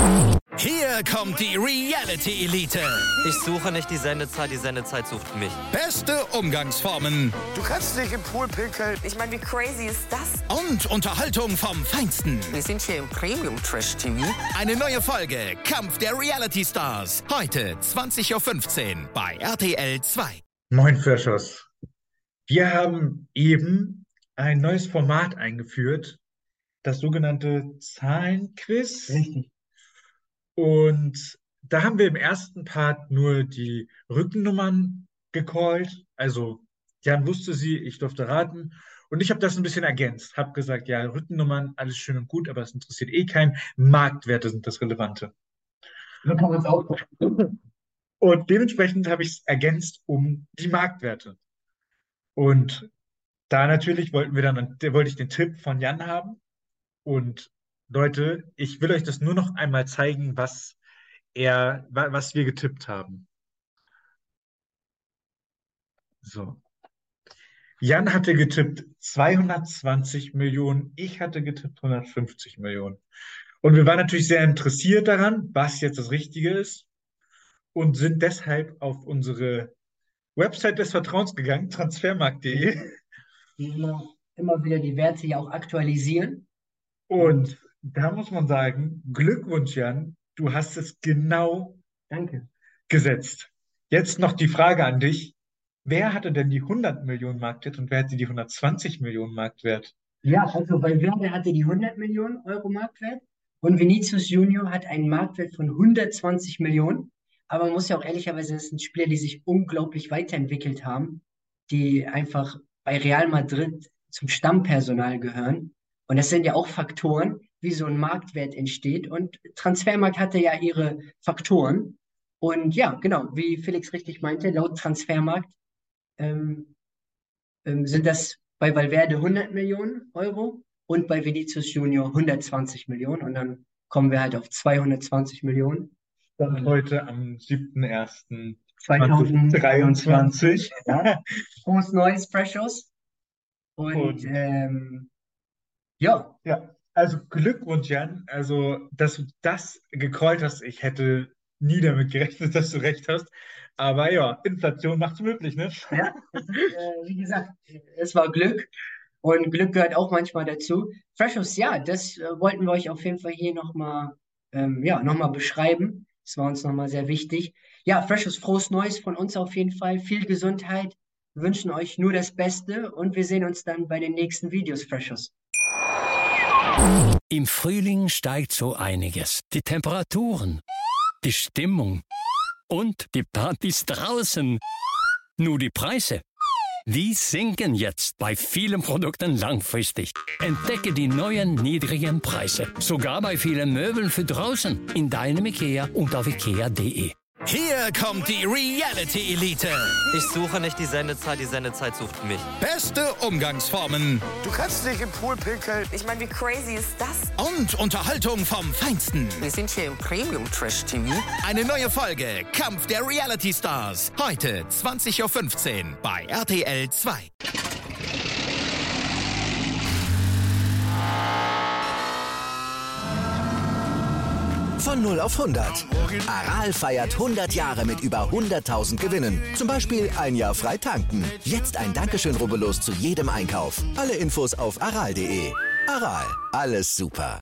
Hier kommt die Reality Elite. Ich suche nicht die Sendezeit sucht mich. Beste Umgangsformen. Du kannst nicht im Pool pinkeln. Ich meine, wie crazy ist das? Und Unterhaltung vom Feinsten. Wir sind hier im Premium-Trash-TV. Eine neue Folge Kampf der Reality Stars. Heute 20.15 Uhr bei RTL 2. Moin Freshers. Wir haben eben ein neues Format eingeführt, das sogenannte Zahlenquiz. Richtig. Und da haben wir im ersten Part nur die Rückennummern gecallt. Also Jan wusste sie, ich durfte raten. Und ich habe das ein bisschen ergänzt. Habe gesagt, ja, Rückennummern, alles schön und gut, aber das interessiert eh keinen. Marktwerte sind das Relevante. So kann man es auch. Und dementsprechend habe ich es ergänzt um die Marktwerte. Und da natürlich wollte ich den Tipp von Jan haben. Und Leute, ich will euch das nur noch einmal zeigen, was wir getippt haben. So. Jan hatte getippt 220 Millionen, ich hatte getippt 150 Millionen. Und wir waren natürlich sehr interessiert daran, was jetzt das Richtige ist, und sind deshalb auf unsere Website des Vertrauens gegangen, transfermarkt.de. Die immer wieder die Werte ja auch aktualisieren. Und da muss man sagen, Glückwunsch, Jan, du hast es genau Danke. gesetzt. Jetzt noch die Frage an dich. Wer hatte denn die 100 Millionen Marktwert und wer hatte die 120 Millionen Marktwert? Ja, also Valverde hatte die 100 Millionen Euro Marktwert und Vinicius Junior hat einen Marktwert von 120 Millionen. Aber man muss ja auch ehrlicherweise, das sind Spieler, die sich unglaublich weiterentwickelt haben, die einfach bei Real Madrid zum Stammpersonal gehören. Und das sind ja auch Faktoren, wie so ein Marktwert entsteht. Und Transfermarkt hatte ja ihre Faktoren. Und ja, genau, wie Felix richtig meinte, laut Transfermarkt sind das bei Valverde 100 Millionen Euro und bei Vinicius Junior 120 Millionen. Und dann kommen wir halt auf 220 Millionen. Stand heute am 2023. 7.1.2023. Ja. Frohes Neues, Freshos. Und ja. Ja, also Glückwunsch, Jan. Also, dass du das gecallt hast, ich hätte nie damit gerechnet, dass du recht hast. Aber ja, Inflation macht's möglich, ne? Ja, wie gesagt, es war Glück und Glück gehört auch manchmal dazu. Freshos, ja, das wollten wir euch auf jeden Fall hier nochmal beschreiben. Das war uns nochmal sehr wichtig. Ja, Freshos, frohes Neues von uns auf jeden Fall. Viel Gesundheit. Wir wünschen euch nur das Beste und wir sehen uns dann bei den nächsten Videos, Freshos. Im Frühling steigt so einiges. Die Temperaturen, die Stimmung und die Partys draußen. Nur die Preise, die sinken jetzt bei vielen Produkten langfristig. Entdecke die neuen niedrigen Preise. Sogar bei vielen Möbeln für draußen. In deinem IKEA und auf ikea.de. Hier kommt die Reality Elite. Ich suche nicht die Sendezeit sucht mich. Beste Umgangsformen. Du kannst nicht im Pool pinkeln. Ich meine, wie crazy ist das? Und Unterhaltung vom Feinsten. Wir sind hier im Premium-Trash-TV. Eine neue Folge Kampf der Reality Stars. Heute 20.15 Uhr bei RTL 2. Von 0 auf 100. Aral feiert 100 Jahre mit über 100.000 Gewinnen. Zum Beispiel ein Jahr frei tanken. Jetzt ein Dankeschön, rubbellos zu jedem Einkauf. Alle Infos auf aral.de. Aral, alles super.